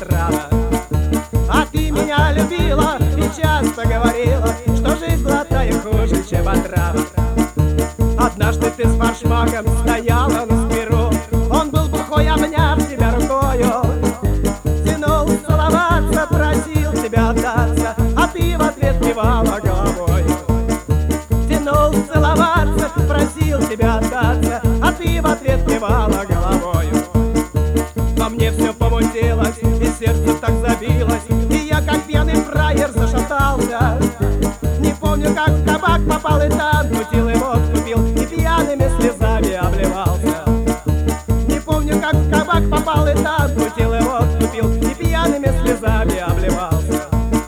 отрада. А ты меня любила и часто говорила, что жизнь золотая хуже, чем отрава. Однажды ты с форшмаком стояла на скверу, он был бухой, обняв тебя рукою, тянул целоваться, просил тебя отдаться, а ты в ответ кивала головой. Тянул целоваться, просил тебя отдаться, а ты в ответ кивала головой. Во мне все помутилось, и сердце так забилось, и я как пьяный фраер зашатался. Не помню, как в кабак попал и там кутил и водку пил, и пьяными слезами обливался. Не помню, как в кабак попал и там кутил и водку пил, и пьяными слезами обливался.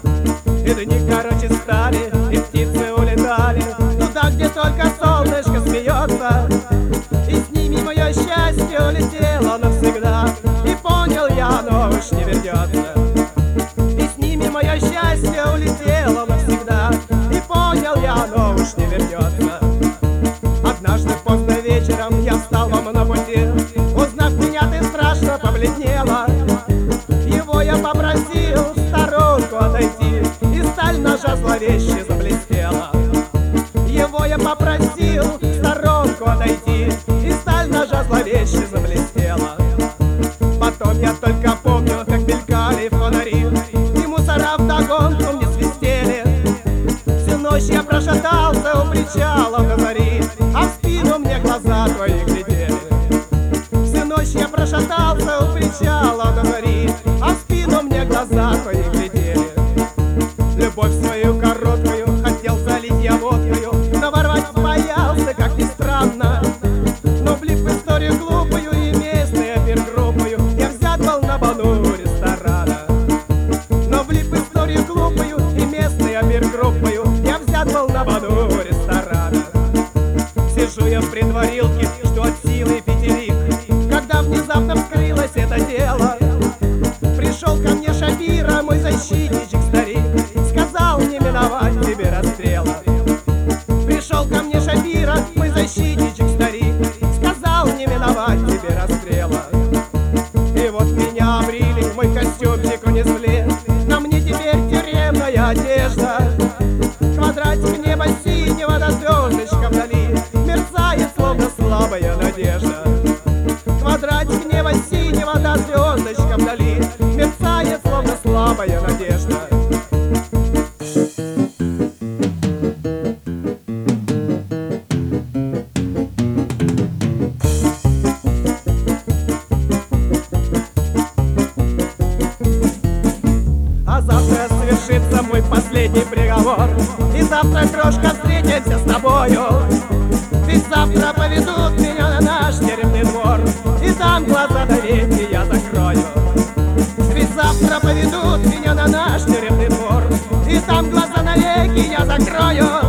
И дни короче стали, и птицы улетали туда, где только солнышко смеется, и с ними мое счастье улетело навсегда, и понял я, оно уж не вернется. И с ними мое счастье улетело навсегда, и понял я, оно уж не вернется. Однажды поздно вечером я встал вам на пути, узнав меня, ты страшно побледнела. Его я попросил в сторонку отойти, и сталь ножа зловеще заблестела. Его я попросил в сторонку отойти, и сталь ножа зловеще заблестела. Потом я только помню, как мелькали фонари, и мусора вдогонку мне свистели. Всю ночь я прошатался у причала на зари, а в спину мне глаза твои глядели. Всю ночь я прошатался у причала на зари, а в спину мне глаза твои глядели. Любовь свою короткую хотел залить я водкою, но ворвать боялся, как ни странно. Но влип в историю глупую и местной опергруппою, я взят был на балу ресторана. Но влип в историю глупую и местной опергруппою, я взят был на балу ресторана. Сижу я в предварилке, жду от силы пятерик, когда внезапно вскрылось это дело. Пришел ко мне Шапира, мой защитничек старик, сказал, не миновать тебе расстрела. Пришел ко мне Шапира, мой защитничек старик, сказал, не миновать тебе расстрела. И вот меня обрили, мой костюмчик унесли, на мне теперь тюремная одежда. Квадратик неба синего над звездочком вдали мерцает, словно слабая надежда. Квадратик неба синего над звездочком вдали мерцает, словно слабая надежда. А завтра свершится мой последний приговор, и завтра, крошка, встретимся с тобою. Ведь завтра поведут меня на наш тюремный двор, и там глаза до веки я закрою. Ведь завтра поведут меня на наш тюремный двор, и там глаза навеки я закрою.